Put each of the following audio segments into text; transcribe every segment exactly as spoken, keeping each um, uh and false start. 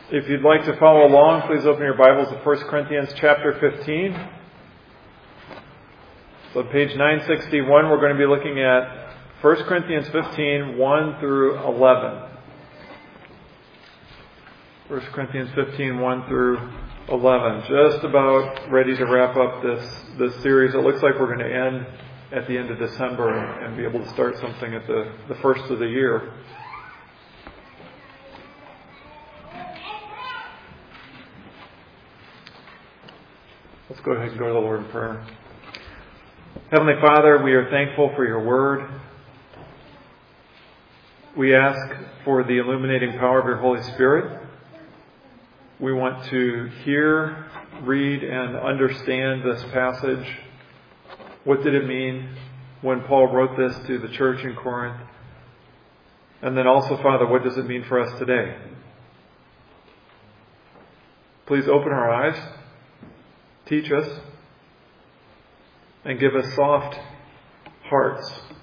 If you'd like to follow along, please open your Bibles to First Corinthians chapter fifteen. So page nine sixty-one, we're going to be looking at First Corinthians fifteen, one through eleven. First Corinthians fifteen, one through eleven. Just about ready to wrap up this, this series. It looks like we're going to end at the end of December and be able to start something at the, the first of the year. Let's go ahead and go to the Lord in prayer. Heavenly Father, we are thankful for your word. We ask for the illuminating power of your Holy Spirit. We want to hear, read, and understand this passage. What did it mean when Paul wrote this to the church in Corinth? And then also, Father, what does it mean for us today? Please open our eyes. Teach us and give us soft hearts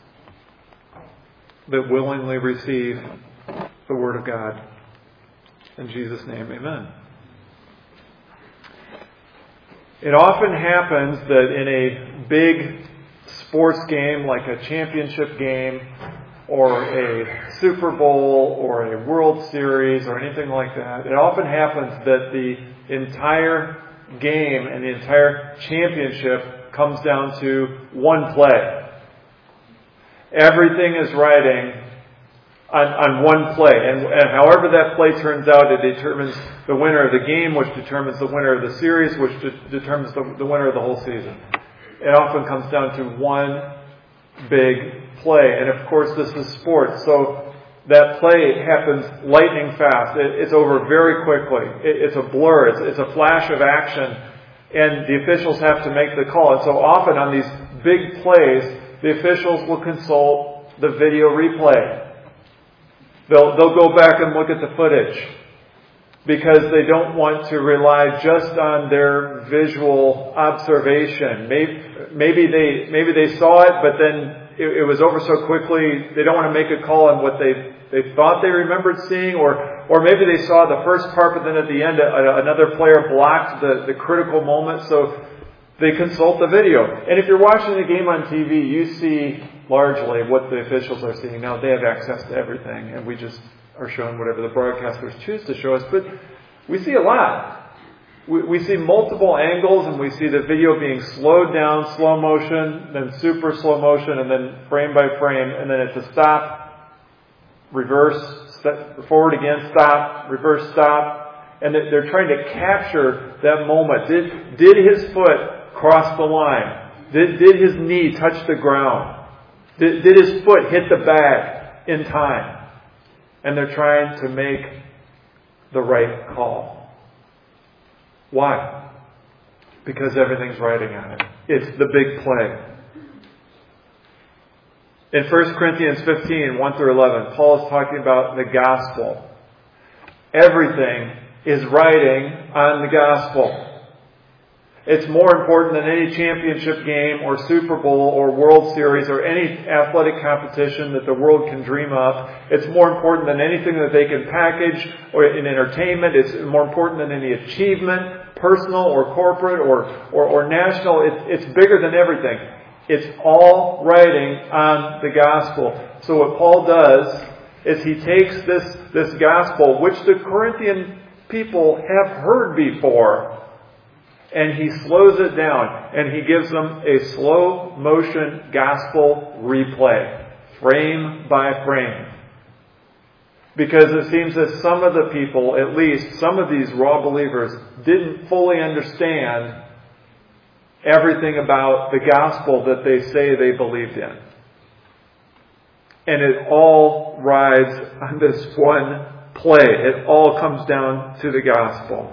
that willingly receive the Word of God. In Jesus' name, amen. It often happens that in a big sports game like a championship game or a Super Bowl or a World Series or anything like that, it often happens that the entire game and the entire championship comes down to one play. Everything is riding on, on one play. And, and however that play turns out, it determines the winner of the game, which determines the winner of the series, which de- determines the, the winner of the whole season. It often comes down to one big play. And of course, this is sports. So that play happens lightning fast. It, it's over very quickly. It, it's a blur. It's, it's a flash of action. And the officials have to make the call. And so often on these big plays, the officials will consult the video replay. They'll, they'll go back and look at the footage because they don't want to rely just on their visual observation. Maybe, maybe they, maybe they saw it, but then it, it was over so quickly, they don't want to make a call on what they They thought they remembered seeing, or or maybe they saw the first part, but then at the end a, another player blocked the, the critical moment, so they consult the video. And if you're watching the game on T V, you see largely what the officials are seeing. Now, they have access to everything, and we just are shown whatever the broadcasters choose to show us, but we see a lot. We, we see multiple angles, and we see the video being slowed down, slow motion, then super slow motion, and then frame by frame, and then it's a stop, reverse, step forward again, stop, reverse, stop. And they're trying to capture that moment. Did, did his foot cross the line? Did, did his knee touch the ground? Did, did his foot hit the bag in time? And they're trying to make the right call. Why? Because everything's riding on it. It's the big play. In First Corinthians fifteen, one through eleven, Paul is talking about the gospel. Everything is riding on the gospel. It's more important than any championship game or Super Bowl or World Series or any athletic competition that the world can dream of. It's more important than anything that they can package or in entertainment. It's more important than any achievement, personal or corporate or, or, or national. It's, it's bigger than everything. It's all riding on the gospel. So what Paul does is he takes this, this gospel, which the Corinthian people have heard before, and he slows it down, and he gives them a slow motion gospel replay, frame by frame. Because it seems that some of the people, at least some of these raw believers, didn't fully understand everything about the gospel that they say they believed in. And it all rides on this one play. It all comes down to the gospel.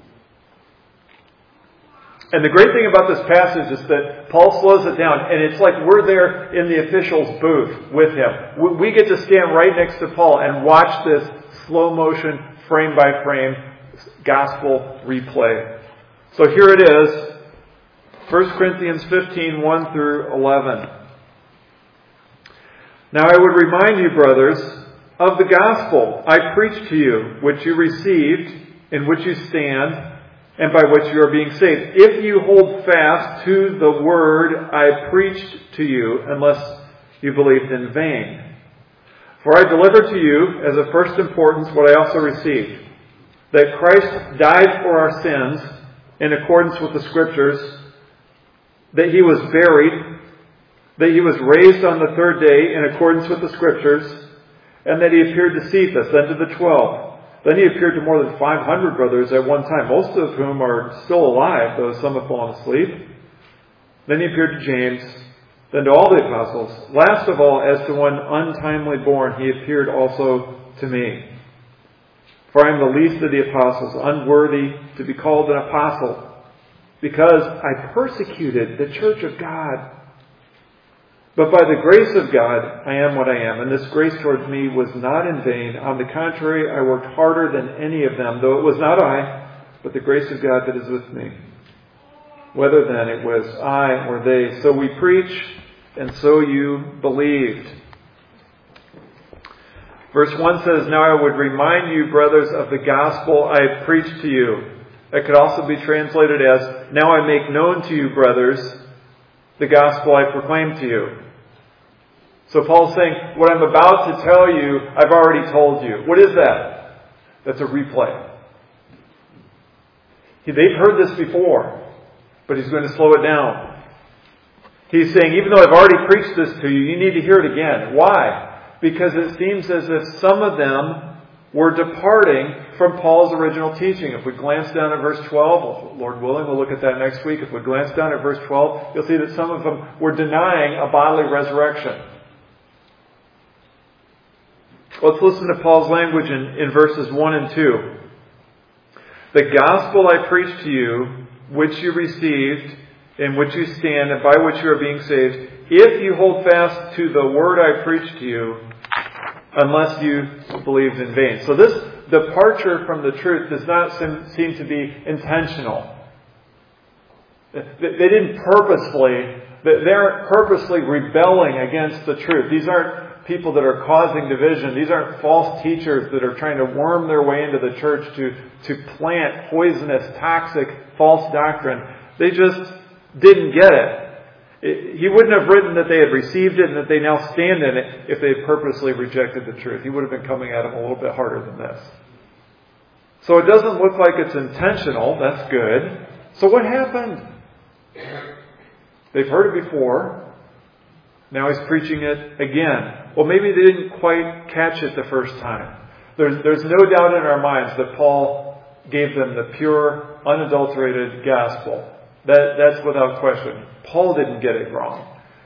And the great thing about this passage is that Paul slows it down, and it's like we're there in the official's booth with him. We get to stand right next to Paul and watch this slow motion, frame by frame gospel replay. So here it is. First Corinthians fifteen, one through eleven. Now I would remind you, brothers, of the gospel I preached to you, which you received, in which you stand, and by which you are being saved, if you hold fast to the word I preached to you, unless you believed in vain. For I delivered to you as of first importance what I also received, that Christ died for our sins in accordance with the Scriptures, that He was buried, that He was raised on the third day in accordance with the Scriptures, and that He appeared to Cephas, then to the twelve. Then He appeared to more than five hundred brothers at one time, most of whom are still alive, though some have fallen asleep. Then He appeared to James, then to all the apostles. Last of all, as to one untimely born, He appeared also to me. For I am the least of the apostles, unworthy to be called an apostle, because I persecuted the church of God. But by the grace of God, I am what I am, and this grace towards me was not in vain. On the contrary, I worked harder than any of them, though it was not I, but the grace of God that is with me. Whether then it was I or they, so we preach, and so you believed. Verse one says, Now I would remind you, brothers, of the gospel I have preached to you. It could also be translated as, Now I make known to you, brothers, the gospel I proclaim to you. So Paul's saying, what I'm about to tell you, I've already told you. What is that? That's a replay. They've heard this before, but he's going to slow it down. He's saying, even though I've already preached this to you, you need to hear it again. Why? Because it seems as if some of them were departing from Paul's original teaching. If we glance down at verse twelve, Lord willing, we'll look at that next week. If we glance down at verse twelve, you'll see that some of them were denying a bodily resurrection. Let's listen to Paul's language in, in verses one and two. The gospel I preached to you, which you received, in which you stand, and by which you are being saved, if you hold fast to the word I preached to you, unless you believed in vain. So this departure from the truth does not seem to be intentional. They didn't purposefully, they aren't purposely rebelling against the truth. These aren't people that are causing division. These aren't false teachers that are trying to worm their way into the church to, to plant poisonous, toxic, false doctrine. They just didn't get it. He wouldn't have written that they had received it and that they now stand in it if they had purposely rejected the truth. He would have been coming at them a little bit harder than this. So it doesn't look like it's intentional. That's good. So what happened? They've heard it before. Now he's preaching it again. Well, maybe they didn't quite catch it the first time. There's, there's no doubt in our minds that Paul gave them the pure, unadulterated gospel. That, that's without question. Paul didn't get it wrong.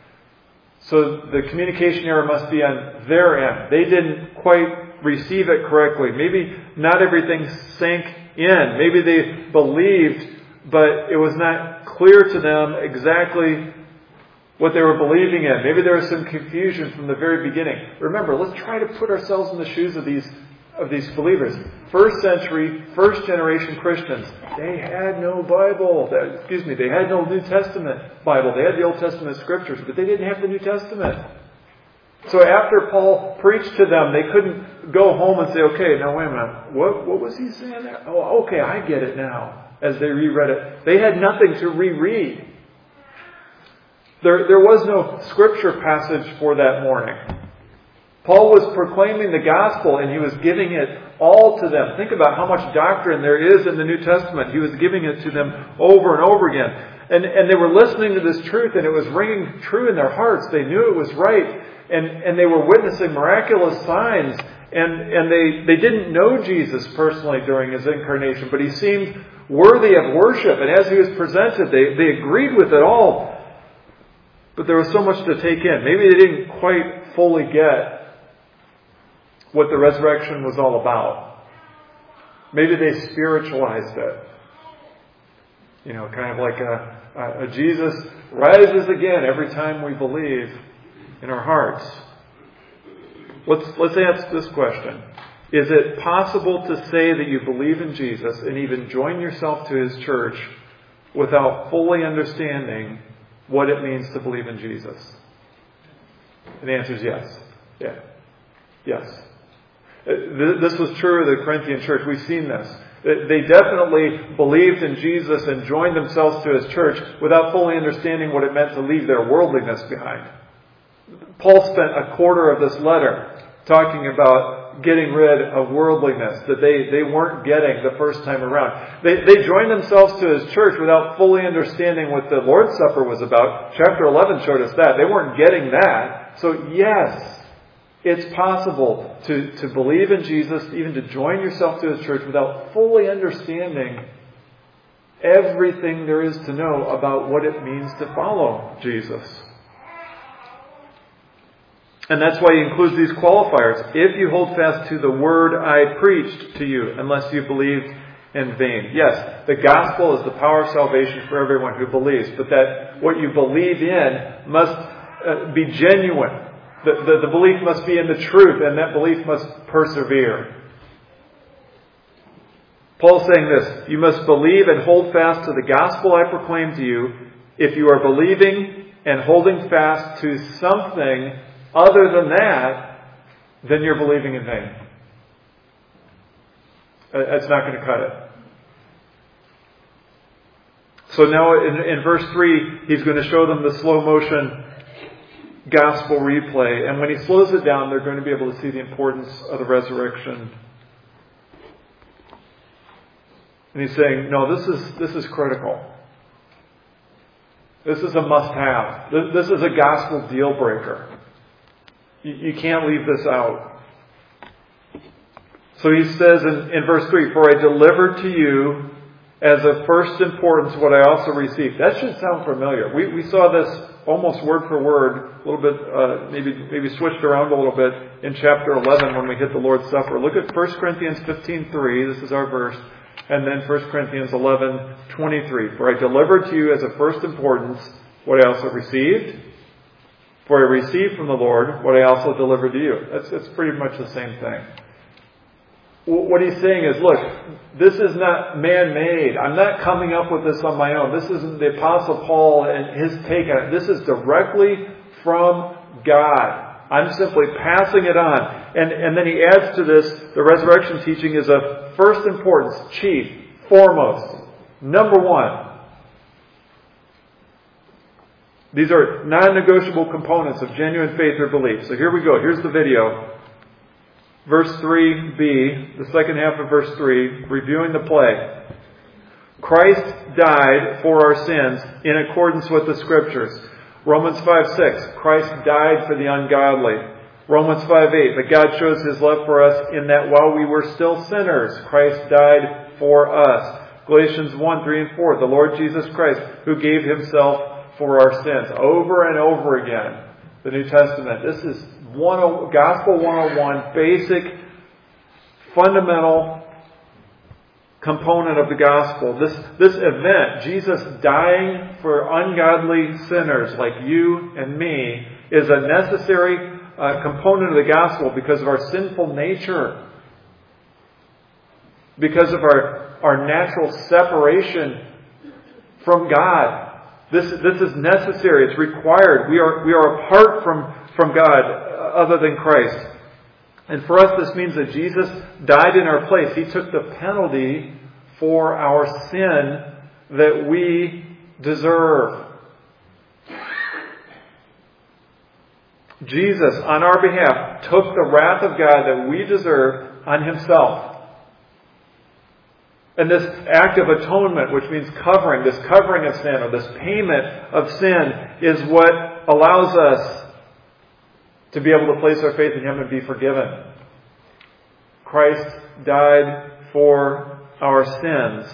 So the communication error must be on their end. They didn't quite receive it correctly. Maybe not everything sank in. Maybe they believed, but it was not clear to them exactly what they were believing in. Maybe there was some confusion from the very beginning. Remember, let's try to put ourselves in the shoes of these of these believers. First century, first generation Christians. They had no Bible. Excuse me, they had no New Testament Bible. They had the Old Testament Scriptures, but they didn't have the New Testament. So after Paul preached to them, they couldn't go home and say, okay, now wait a minute, what, what was he saying there? Oh, okay, I get it now, as they reread it. They had nothing to reread. There, there was no Scripture passage for that morning. Paul was proclaiming the gospel and he was giving it all to them. Think about how much doctrine there is in the New Testament. He was giving it to them over and over again. And, and they were listening to this truth and it was ringing true in their hearts. They knew it was right. And, and they were witnessing miraculous signs. And, and they, they didn't know Jesus personally during His incarnation, but He seemed worthy of worship. And as He was presented, they, they agreed with it all. But there was so much to take in. Maybe they didn't quite fully get what the resurrection was all about. Maybe they spiritualized it. You know, kind of like a, a, a Jesus rises again every time we believe in our hearts. Let's, let's ask this question. Is it possible to say that you believe in Jesus and even join yourself to His church without fully understanding what it means to believe in Jesus? And the answer is yes. Yeah. Yes. This was true of the Corinthian church. We've seen this. They definitely believed in Jesus and joined themselves to His church without fully understanding what it meant to leave their worldliness behind. Paul spent a quarter of this letter talking about getting rid of worldliness that they, they weren't getting the first time around. They, they joined themselves to His church without fully understanding what the Lord's Supper was about. Chapter eleven showed us that. They weren't getting that. So yes, it's possible to, to believe in Jesus, even to join yourself to His church without fully understanding everything there is to know about what it means to follow Jesus. And that's why He includes these qualifiers. If you hold fast to the word I preached to you, unless you believed in vain. Yes, the gospel is the power of salvation for everyone who believes, but that what you believe in must uh, be genuine. The, the, the belief must be in the truth, and that belief must persevere. Paul's saying this: you must believe and hold fast to the gospel I proclaim to you. If you are believing and holding fast to something other than that, then you're believing in vain. That's not going to cut it. So now in, in verse three, he's going to show them the slow motion gospel replay. And when he slows it down, they're going to be able to see the importance of the resurrection. And he's saying, no, this is this is critical. This is a must-have. This is a gospel deal breaker. You can't leave this out. So he says in, in verse three, for I delivered to you as of first importance what I also received. That should sound familiar. We we saw this almost word for word, a little bit, uh, maybe maybe switched around a little bit in chapter eleven when we hit the Lord's Supper. Look at First Corinthians fifteen three. This is our verse. And then First Corinthians eleven twenty-three. For I delivered to you as of first importance what I also received. For I received from the Lord what I also delivered to you. That's, that's pretty much the same thing. What he's saying is, look, this is not man-made. I'm not coming up with this on my own. This isn't the Apostle Paul and his take on it. This is directly from God. I'm simply passing it on. And, and then he adds to this, the resurrection teaching is of first importance, chief, foremost, number one. These are non-negotiable components of genuine faith or belief. So here we go. Here's the video. Verse three b, the second half of verse three, reviewing the play. Christ died for our sins in accordance with the Scriptures. Romans five six, Christ died for the ungodly. Romans five eight, but God shows His love for us in that while we were still sinners, Christ died for us. Galatians one, three and four, the Lord Jesus Christ, who gave Himself for our sins. Over and over again, the New Testament. This is one, Gospel one oh one, basic, fundamental component of the gospel. This, this event, Jesus dying for ungodly sinners like you and me, is a necessary uh, component of the gospel because of our sinful nature. Because of our, our natural separation from God. This, this is necessary. It's required. We are, we are apart from, from God other than Christ. And for us, this means that Jesus died in our place. He took the penalty for our sin that we deserve. Jesus, on our behalf, took the wrath of God that we deserve on Himself. And this act of atonement, which means covering, this covering of sin, or this payment of sin, is what allows us to be able to place our faith in Him and be forgiven. Christ died for our sins.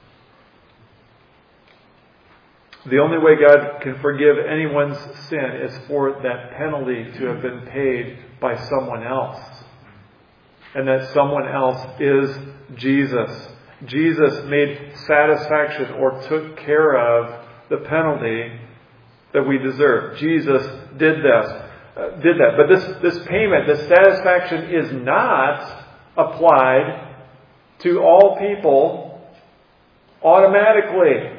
The only way God can forgive anyone's sin is for that penalty to have been paid by someone else. And that someone else is Jesus. Jesus made satisfaction or took care of the penalty that we deserve. Jesus did this, uh, did that. But this, this payment, this satisfaction is not applied to all people automatically.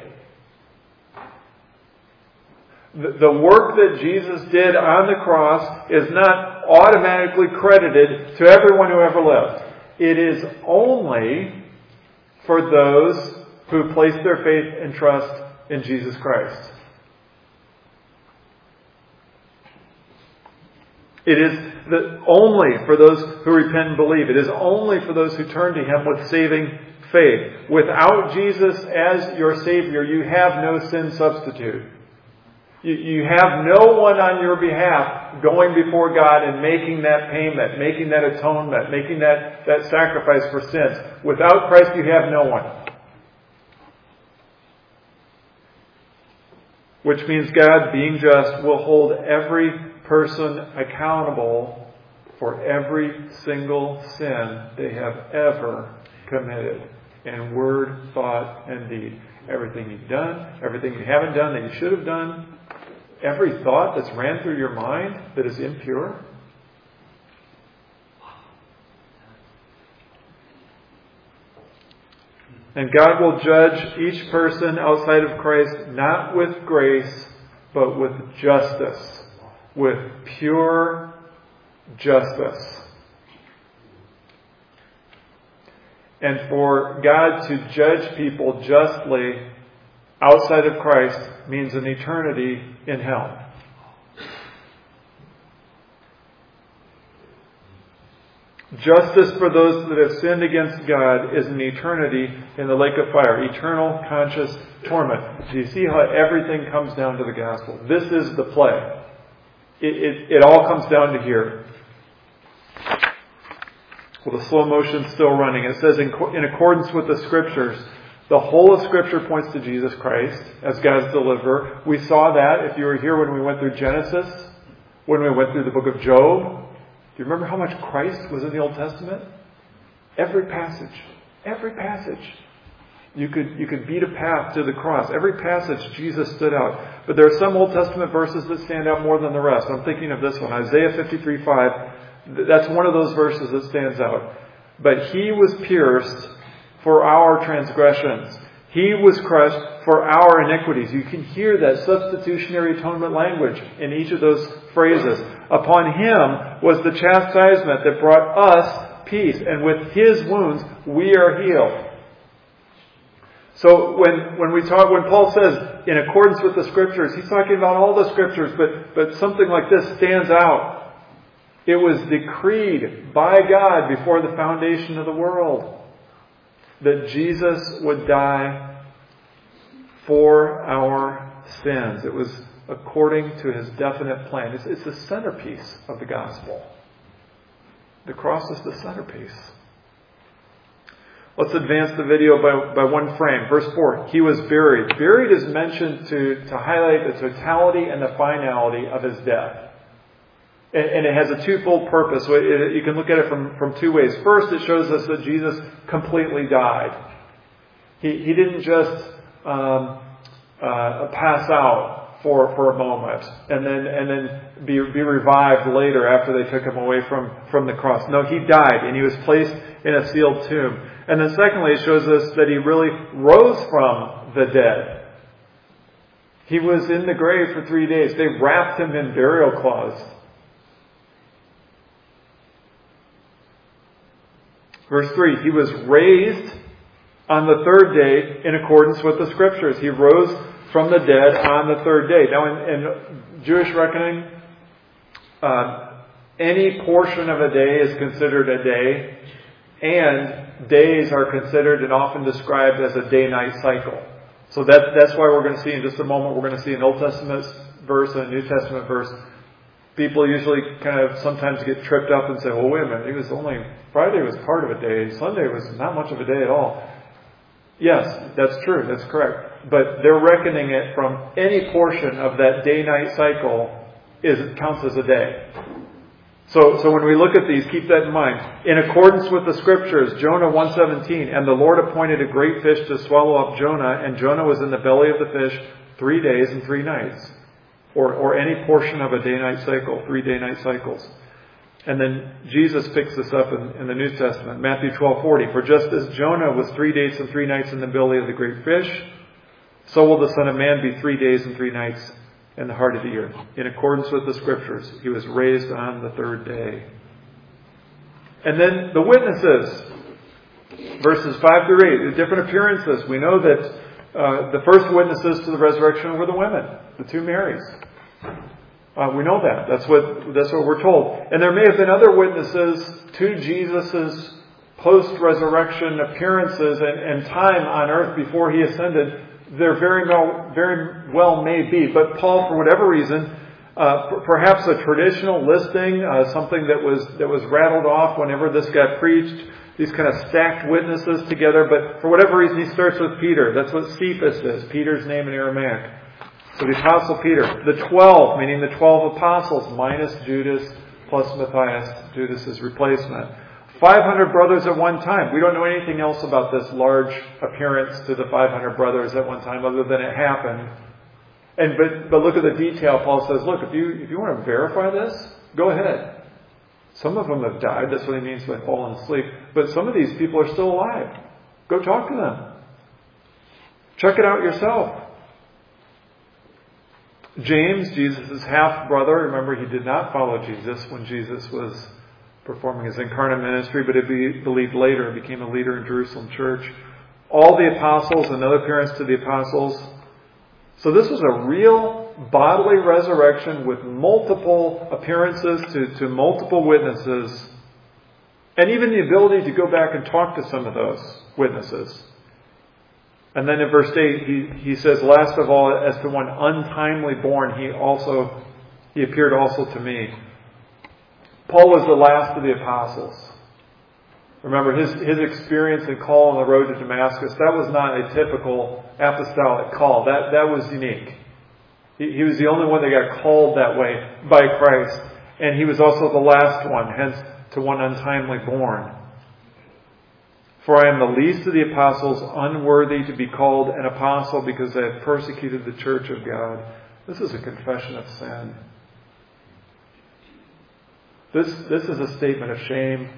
The, the work that Jesus did on the cross is not automatically credited to everyone who ever lived. It is only for those who place their faith and trust in Jesus Christ. It is the, only for those who repent and believe. It is only for those who turn to Him with saving faith. Without Jesus as your Savior, you have no sin substitute. You, you have no one on your behalf going before God and making that payment, making that atonement, making that, that sacrifice for sins. Without Christ, you have no one. Which means God, being just, will hold every person accountable for every single sin they have ever committed in word, thought, and deed. Everything you've done, everything you haven't done that you should have done, every thought that's ran through your mind that is impure. And God will judge each person outside of Christ not with grace, but with justice. With pure justice. And for God to judge people justly outside of Christ means an eternity in hell. Justice for those that have sinned against God is an eternity in the lake of fire, eternal conscious torment. Do you see how everything comes down to the gospel? This is the play. It, it, it all comes down to here. Well, the slow motion's still running. It says, in, in accordance with the Scriptures, the whole of Scripture points to Jesus Christ as God's deliverer. We saw that if you were here when we went through Genesis, when we went through the book of Job. Do you remember how much Christ was in the Old Testament? Every passage. Every passage. You could, you could beat a path to the cross. Every passage, Jesus stood out. But there are some Old Testament verses that stand out more than the rest. I'm thinking of this one, Isaiah fifty-three five. That's one of those verses that stands out. But He was pierced for our transgressions. He was crushed for our iniquities. You can hear that substitutionary atonement language in each of those phrases. Upon Him was the chastisement that brought us peace. And with His wounds, we are healed. So when, when we talk, when Paul says, in accordance with the Scriptures, he's talking about all the Scriptures, but, but something like this stands out. It was decreed by God before the foundation of the world that Jesus would die for our sins. It was according to His definite plan. It's, it's the centerpiece of the gospel. The cross is the centerpiece. Let's advance the video by, by one frame. Verse four, He was buried. Buried is mentioned to, to highlight the totality and the finality of His death. And, and it has a twofold purpose. It, you can look at it from, from two ways. First, it shows us that Jesus completely died. He, he didn't just um, uh, pass out for, for a moment and then and then be, be revived later after they took Him away from, from the cross. No, He died and He was placed in a sealed tomb. And then secondly, it shows us that He really rose from the dead. He was in the grave for three days. They wrapped Him in burial cloths. Verse three, He was raised on the third day in accordance with the Scriptures. He rose from the dead on the third day. Now in, in Jewish reckoning, uh, any portion of a day is considered a day, and days are considered and often described as a day-night cycle. So that, that's why we're going to see in just a moment, we're going to see an Old Testament verse and a New Testament verse. People usually kind of sometimes get tripped up and say, well, wait a minute, it was only, Friday was part of a day, Sunday was not much of a day at all. Yes, that's true, that's correct. But they're reckoning it from any portion of that day-night cycle is counts as a day. So, so when we look at these, keep that in mind. In accordance with the Scriptures, Jonah one seventeen, and the Lord appointed a great fish to swallow up Jonah, and Jonah was in the belly of the fish three days and three nights. Or, or any portion of a day-night cycle, three day-night cycles. And then Jesus picks this up in, in the New Testament, Matthew twelve forty. For just as Jonah was three days and three nights in the belly of the great fish, so will the Son of Man be three days and three nights in the heart of the earth. In accordance with the Scriptures, He was raised on the third day. And then the witnesses. Verses five through eight, the different appearances. We know that uh, the first witnesses to the resurrection were the women, the two Marys. Uh, we know that. That's what that's what we're told. And there may have been other witnesses to Jesus' post-resurrection appearances and, and time on earth before he ascended. There very well, very well may be. But Paul, for whatever reason, uh, p- perhaps a traditional listing, uh, something that was that was rattled off whenever this got preached, these kind of stacked witnesses together. But for whatever reason, he starts with Peter. That's what Cephas is, Peter's name in Aramaic. So the Apostle Peter. The twelve, meaning the twelve apostles, minus Judas, plus Matthias, Judas's replacement. five hundred brothers at one time. We don't know anything else about this large appearance to the five hundred brothers at one time other than it happened. And but, but look at the detail. Paul says, look, if you if you want to verify this, go ahead. Some of them have died. That's what he means by fallen asleep. But some of these people are still alive. Go talk to them. Check it out yourself. James, Jesus' half-brother, remember he did not follow Jesus when Jesus was performing his incarnate ministry, but it be believed later, became a leader in Jerusalem church. All the apostles, another appearance to the apostles. So this was a real bodily resurrection with multiple appearances to, to multiple witnesses, and even the ability to go back and talk to some of those witnesses. And then in verse eight, he, he says, last of all, as to one untimely born, he also he appeared also to me. Paul was the last of the apostles. Remember, his, his experience and call on the road to Damascus, that was not a typical apostolic call. That, that was unique. He, he was the only one that got called that way by Christ. And he was also the last one, hence to one untimely born. For I am the least of the apostles, unworthy to be called an apostle because I have persecuted the church of God. This is a confession of sin. This, this is a statement of shame.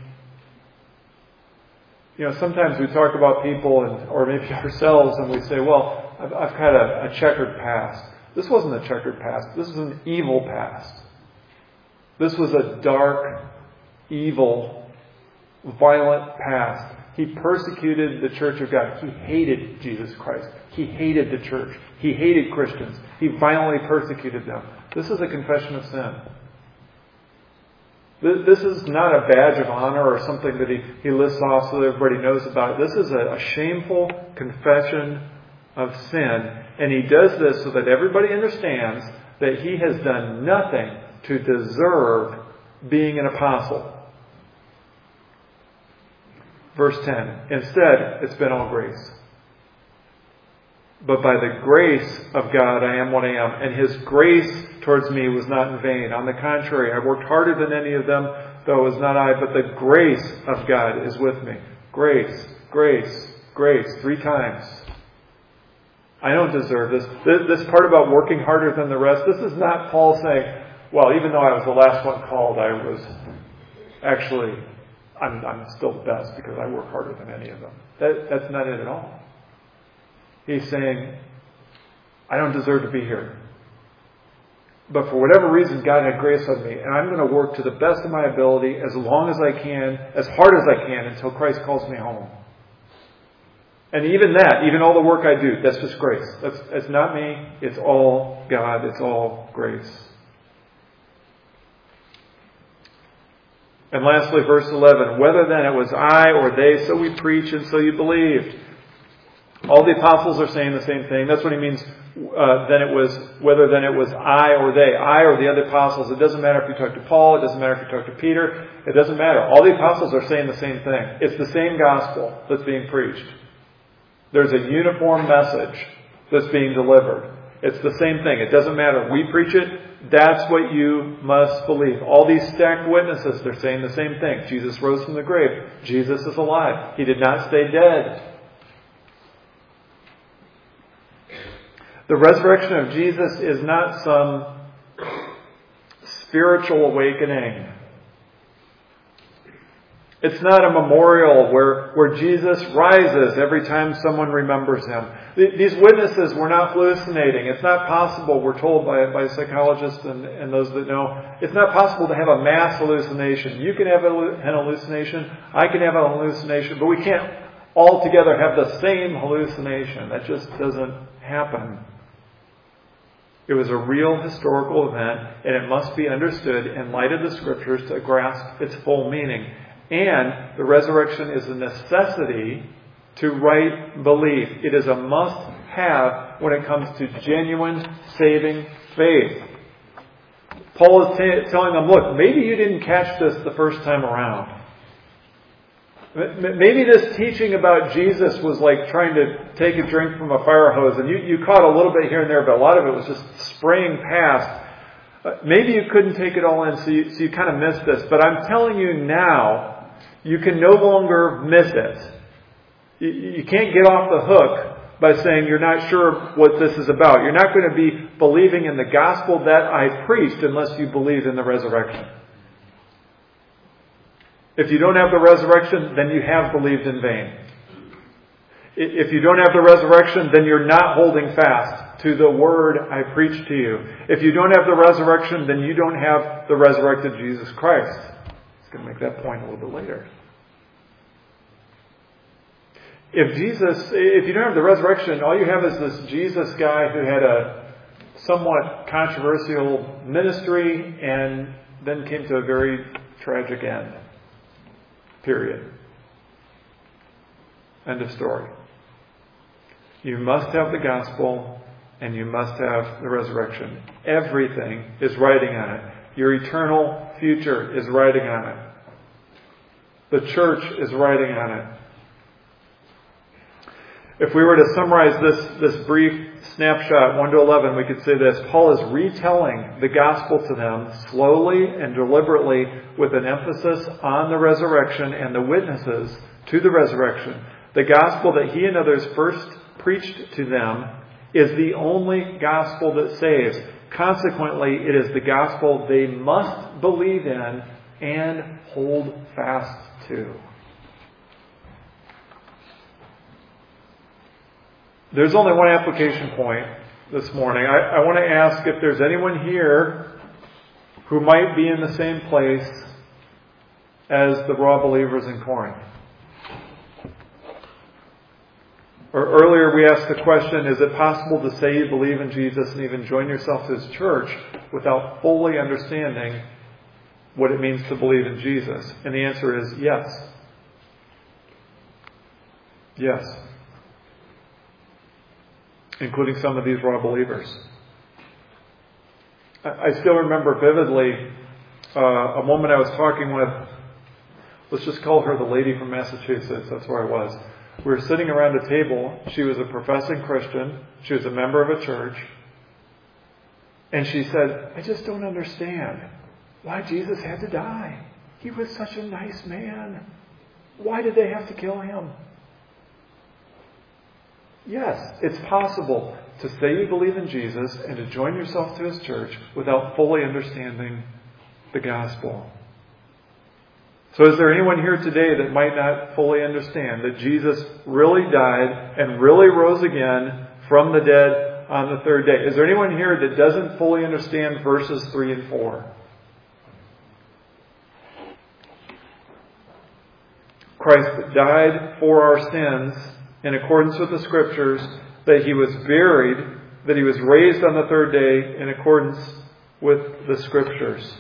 You know, sometimes we talk about people, and, or maybe ourselves, and we say, well, I've, I've had a, a checkered past. This wasn't a checkered past. This is an evil past. This was a dark, evil, violent past. He persecuted the church of God. He hated Jesus Christ. He hated the church. He hated Christians. He violently persecuted them. This is a confession of sin. This is not a badge of honor or something that he, he lists off so that everybody knows about it. This is a, a shameful confession of sin. And he does this so that everybody understands that he has done nothing to deserve being an apostle. Verse ten. Instead, it's been all grace. But by the grace of God, I am what I am. And His grace towards me was not in vain. On the contrary, I worked harder than any of them, though it was not I, but the grace of God is with me. Grace, grace, grace. Three times. I don't deserve this. This part about working harder than the rest, this is not Paul saying, well, even though I was the last one called, I was actually... I'm, I'm still the best because I work harder than any of them. That, that's not it at all. He's saying, I don't deserve to be here. But for whatever reason, God had grace on me, and I'm going to work to the best of my ability as long as I can, as hard as I can, until Christ calls me home. And even that, even all the work I do, that's just grace. That's, that's not me. It's all God. It's all grace. And lastly, verse eleven, whether then it was I or they, so we preach and so you believed. All the apostles are saying the same thing. That's what he means, uh, then it was, whether then it was I or they. I or the other apostles. It doesn't matter if you talk to Paul. It doesn't matter if you talk to Peter. It doesn't matter. All the apostles are saying the same thing. It's the same gospel that's being preached. There's a uniform message that's being delivered. It's the same thing. It doesn't matter. We preach it. That's what you must believe. All these stacked witnesses, they're saying the same thing. Jesus rose from the grave. Jesus is alive. He did not stay dead. The resurrection of Jesus is not some spiritual awakening. It's not a memorial where, where Jesus rises every time someone remembers him. These witnesses were not hallucinating. It's not possible, we're told by, by psychologists and, and those that know, it's not possible to have a mass hallucination. You can have an hallucination, I can have a hallucination, but we can't all together have the same hallucination. That just doesn't happen. It was a real historical event, and it must be understood in light of the Scriptures to grasp its full meaning. And the resurrection is a necessity to right belief. It is a must-have when it comes to genuine saving faith. Paul is t- telling them, look, maybe you didn't catch this the first time around. Maybe this teaching about Jesus was like trying to take a drink from a fire hose, and you, you caught a little bit here and there, but a lot of it was just spraying past. Maybe you couldn't take it all in, so you, so you kind of missed this. But I'm telling you now, you can no longer miss it. You, you can't get off the hook by saying you're not sure what this is about. You're not going to be believing in the gospel that I preached unless you believe in the resurrection. If you don't have the resurrection, then you have believed in vain. If you don't have the resurrection, then you're not holding fast to the word I preached to you. If you don't have the resurrection, then you don't have the resurrected Jesus Christ. He's going to make that point a little bit later. If Jesus, if you don't have the resurrection, all you have is this Jesus guy who had a somewhat controversial ministry and then came to a very tragic end. Period. End of story. You must have the gospel and you must have the resurrection. Everything is riding on it. Your eternal future is riding on it. The church is riding on it. If we were to summarize this, this brief snapshot, one to eleven, we could say this. Paul is retelling the gospel to them slowly and deliberately with an emphasis on the resurrection and the witnesses to the resurrection. The gospel that he and others first preached to them is the only gospel that saves. Consequently, it is the gospel they must believe in and hold fast to. There's only one application point this morning. I, I want to ask if there's anyone here who might be in the same place as the raw believers in Corinth. Or earlier we asked the question, is it possible to say you believe in Jesus and even join yourself to His church without fully understanding what it means to believe in Jesus? And the answer is yes. Yes. Including some of these raw believers. I still remember vividly uh, a woman I was talking with. Let's just call her the lady from Massachusetts. That's where I was. We were sitting around a table. She was a professing Christian. She was a member of a church. And she said, I just don't understand why Jesus had to die. He was such a nice man. Why did they have to kill him? Yes, it's possible to say you believe in Jesus and to join yourself to His church without fully understanding the gospel. So is there anyone here today that might not fully understand that Jesus really died and really rose again from the dead on the third day? Is there anyone here that doesn't fully understand verses three and four? Christ died for our sins in accordance with the Scriptures, that He was buried, that He was raised on the third day in accordance with the Scriptures.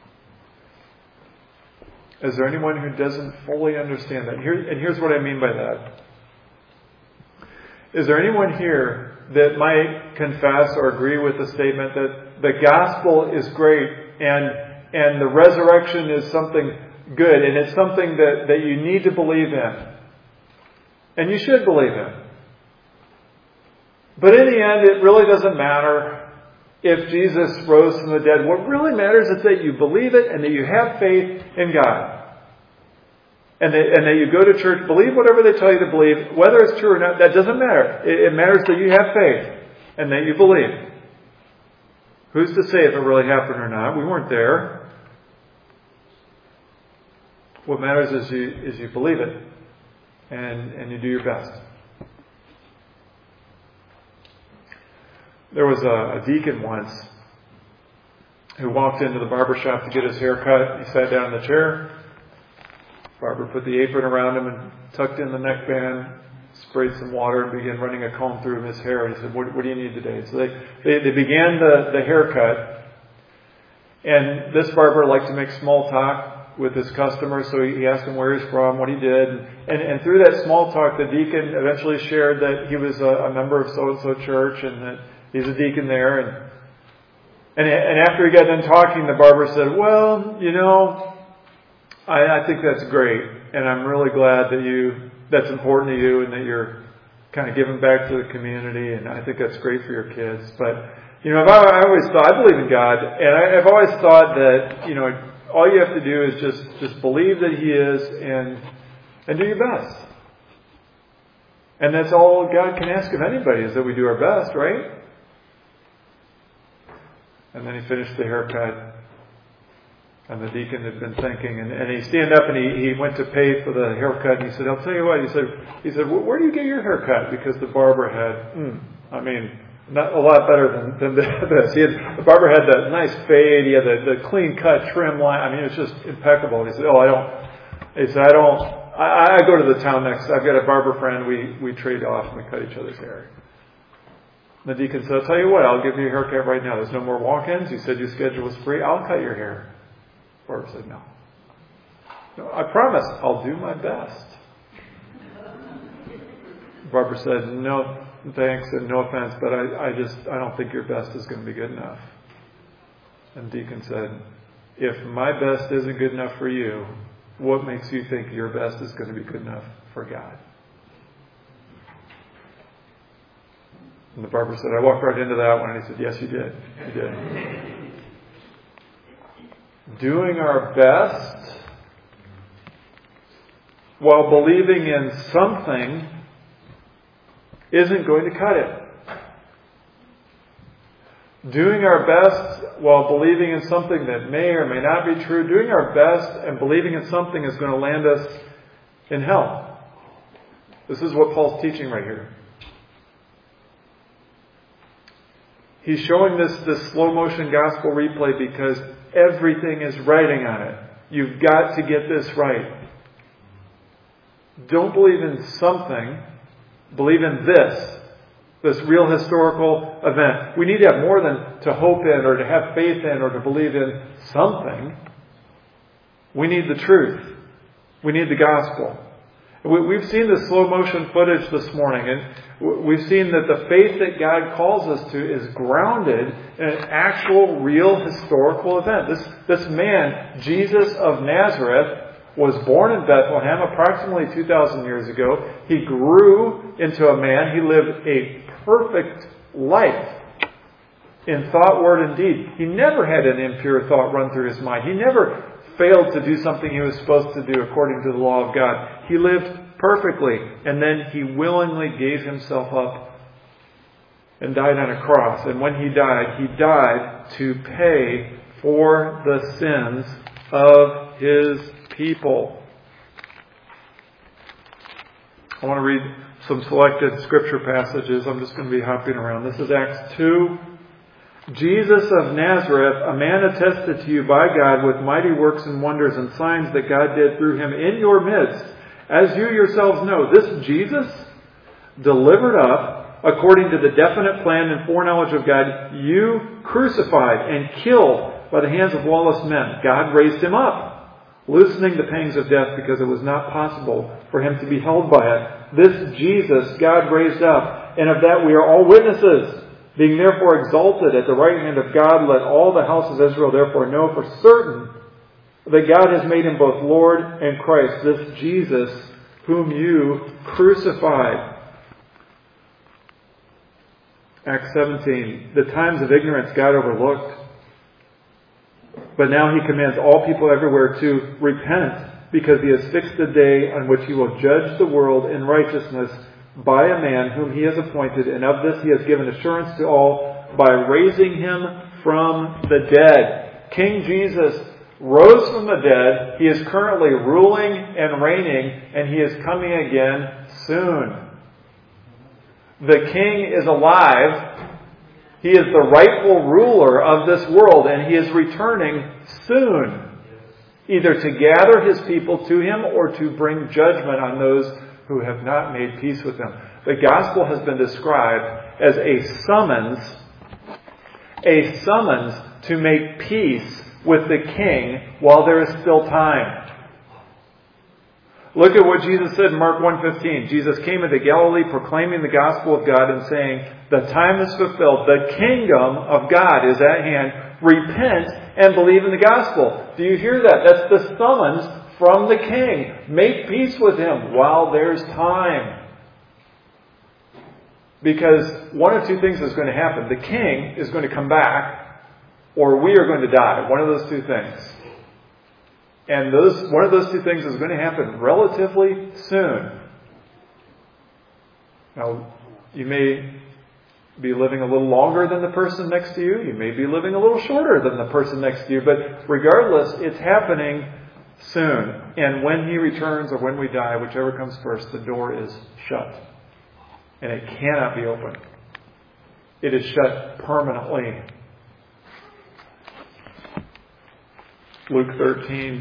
Is there anyone who doesn't fully understand that? Here, and here's what I mean by that. Is there anyone here that might confess or agree with the statement that the gospel is great and, and the resurrection is something good and it's something that, that you need to believe in? And you should believe in. But in the end, it really doesn't matter if Jesus rose from the dead. What really matters is that you believe it and that you have faith in God. And that, and that you go to church, believe whatever they tell you to believe. Whether it's true or not, that doesn't matter. It, it matters that you have faith and that you believe. Who's to say if it really happened or not? We weren't there. What matters is you is you believe it, and and you do your best. There was a, a deacon once who walked into the barber shop to get his hair cut. He sat down in the chair. Barber put the apron around him and tucked in the neckband, sprayed some water, and began running a comb through his hair. And he said, what, what do you need today? So they, they, they began the, the haircut. And this barber liked to make small talk with his customers, so he asked him where he's from, what he did. And, and through that small talk, the deacon eventually shared that he was a, a member of so-and-so church and that he's a deacon there. And, and, and after he got done talking, the barber said, well, you know, I, I think that's great. And I'm really glad that you, that's important to you and that you're kind of giving back to the community. And I think that's great for your kids. But, you know, I've, I always thought, I believe in God. And I, I've always thought that, you know, all you have to do is just, just believe that He is and, and do your best. And that's all God can ask of anybody, is that we do our best, right? And then he finished the haircut. And the deacon had been thinking, and, and he stand up and he, he went to pay for the haircut. And he said, I'll tell you what. He said, he said, where do you get your haircut? Because the barber had, mm, I mean, not a lot better than, than this. He had, the barber had that nice fade. He had the, the clean cut trim line. I mean, it was just impeccable. He said, oh, I don't, he said, I don't, I, I go to the town next. I've got a barber friend. We, we trade off and we cut each other's hair. The deacon said, I'll tell you what, I'll give you a haircut right now. There's no more walk-ins. You said your schedule was free. I'll cut your hair. The barber said, no. No, I promise, I'll do my best. The barber said, no, thanks and no offense, but I, I just, I don't think your best is going to be good enough. And the deacon said, if my best isn't good enough for you, what makes you think your best is going to be good enough for God? And the barber said, I walked right into that one. And he said, yes, you did. You did. Doing our best while believing in something isn't going to cut it. Doing our best while believing in something that may or may not be true, doing our best and believing in something is going to land us in hell. This is what Paul's teaching right here. He's showing this, this slow motion gospel replay because everything is writing on it. You've got to get this right. Don't believe in something. Believe in this. This real historical event. We need to have more than to hope in or to have faith in or to believe in something. We need the truth. We need the gospel. We've seen the slow motion footage this morning, and we've seen that the faith that God calls us to is grounded in an actual, real, historical event. This, this man, Jesus of Nazareth, was born in Bethlehem approximately two thousand years ago. He grew into a man. He lived a perfect life in thought, word, and deed. He never had an impure thought run through his mind. He never failed to do something he was supposed to do according to the law of God. He lived perfectly, and then he willingly gave himself up and died on a cross. And when he died, he died to pay for the sins of his people. I want to read some selected scripture passages. I'm just going to be hopping around. This is Acts two. Jesus of Nazareth, a man attested to you by God with mighty works and wonders and signs that God did through him in your midst, as you yourselves know. This Jesus, delivered up according to the definite plan and foreknowledge of God, you crucified and killed by the hands of lawless men. God raised him up, loosening the pangs of death because it was not possible for him to be held by it. This Jesus God raised up, and of that we are all witnesses. Being therefore exalted at the right hand of God, let all the house of Israel therefore know for certain that God has made him both Lord and Christ, this Jesus whom you crucified. Acts seventeen. The times of ignorance God overlooked, but now he commands all people everywhere to repent, because he has fixed a day on which he will judge the world in righteousness by a man whom he has appointed, and of this he has given assurance to all by raising him from the dead. King Jesus rose from the dead. He is currently ruling and reigning, and He is coming again soon. The King is alive. He is the rightful ruler of this world, and He is returning soon, either to gather His people to Him or to bring judgment on those who have not made peace with Him. The gospel has been described as a summons, a summons to make peace with the King while there is still time. Look at what Jesus said in Mark one fifteen. Jesus came into Galilee proclaiming the gospel of God and saying, the time is fulfilled. The kingdom of God is at hand. Repent and believe in the gospel. Do you hear that? That's the summons from the King. Make peace with Him while there's time. Because one of two things is going to happen. The King is going to come back, or we are going to die. One of those two things. And those one of those two things is going to happen relatively soon. Now, you may be living a little longer than the person next to you. You may be living a little shorter than the person next to you. But regardless, it's happening soon. And when He returns or when we die, whichever comes first, the door is shut. And it cannot be opened. It is shut permanently. Luke thirteen.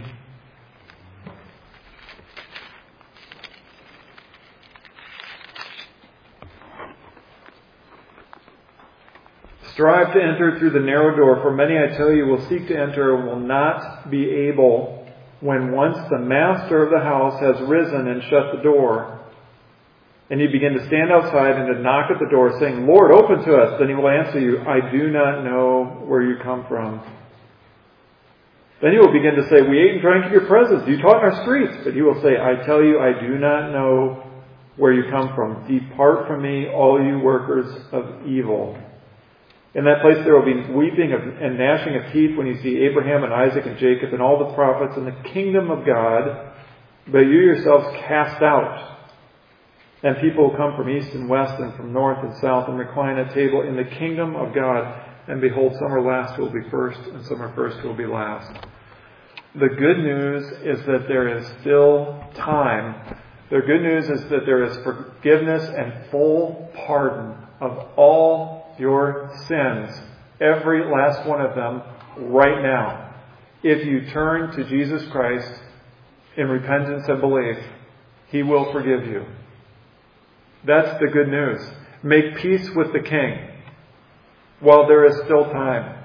Strive to enter through the narrow door, for many, I tell you, will seek to enter and will not be able when once the master of the house has risen and shut the door. And you begin to stand outside and to knock at the door, saying, Lord, open to us. Then He will answer you, I do not know where you come from. Then He will begin to say, we ate and drank in your presence. You taught in our streets. But He will say, I tell you, I do not know where you come from. Depart from me, all you workers of evil. In that place there will be weeping and gnashing of teeth when you see Abraham and Isaac and Jacob and all the prophets in the kingdom of God, but you yourselves cast out. And people will come from east and west and from north and south and recline at table in the kingdom of God. And behold, some are last who will be first, and some are first who will be last. The good news is that there is still time. The good news is that there is forgiveness and full pardon of all your sins, every last one of them, right now. If you turn to Jesus Christ in repentance and belief, He will forgive you. That's the good news. Make peace with the King while there is still time.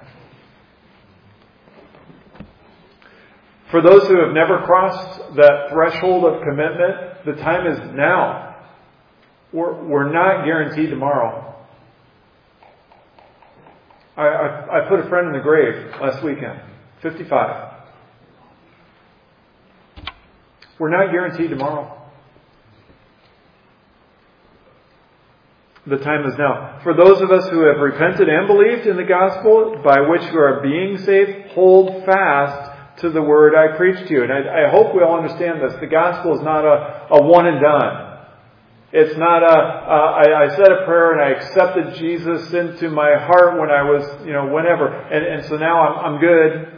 For those who have never crossed that threshold of commitment, the time is now. We're, we're not guaranteed tomorrow. I, I, I put a friend in the grave last weekend, fifty-five. We're not guaranteed tomorrow. The time is now. For those of us who have repented and believed in the gospel by which we are being saved, hold fast to the word I preached to you. And I, I hope we all understand this. The gospel is not a, a one and done. It's not a, uh, I, I said a prayer and I accepted Jesus into my heart when I was, you know, whenever. And, and so now I'm, I'm good.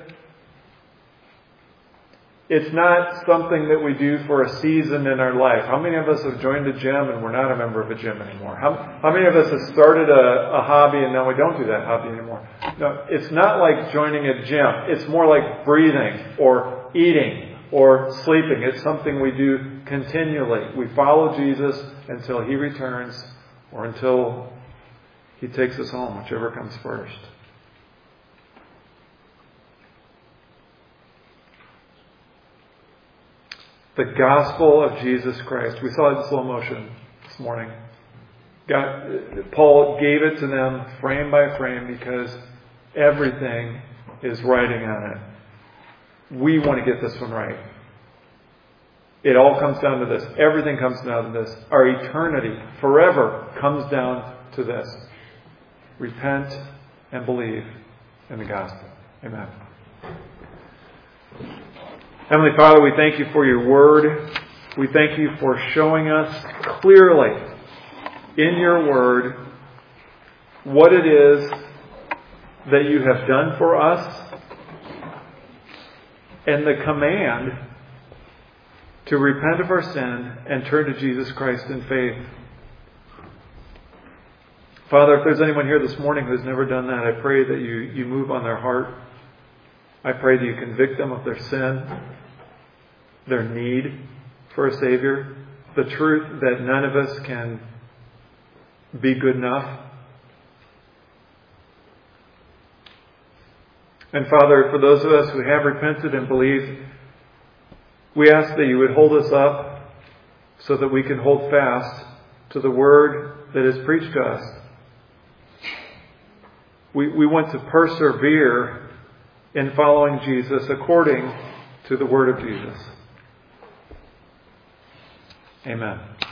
It's not something that we do for a season in our life. How many of us have joined a gym and we're not a member of a gym anymore? How, how many of us have started a, a hobby and now we don't do that hobby anymore? No, it's not like joining a gym. It's more like breathing or eating or sleeping. It's something we do continually. We follow Jesus until He returns or until He takes us home, whichever comes first. The gospel of Jesus Christ. We saw it in slow motion this morning. God, Paul gave it to them frame by frame because everything is writing on it. We want to get this one right. It all comes down to this. Everything comes down to this. Our eternity, forever, comes down to this. Repent and believe in the gospel. Amen. Heavenly Father, we thank You for Your word. We thank You for showing us clearly in Your word what it is that You have done for us and the command to repent of our sin and turn to Jesus Christ in faith. Father, if there's anyone here this morning who's never done that, I pray that you, you move on their heart. I pray that you convict them of their sin, their need for a Savior, the truth that none of us can be good enough. And Father, for those of us who have repented and believed, we ask that you would hold us up so that we can hold fast to the word that is preached to us. We, we want to persevere in following Jesus according to the word of Jesus. Amen.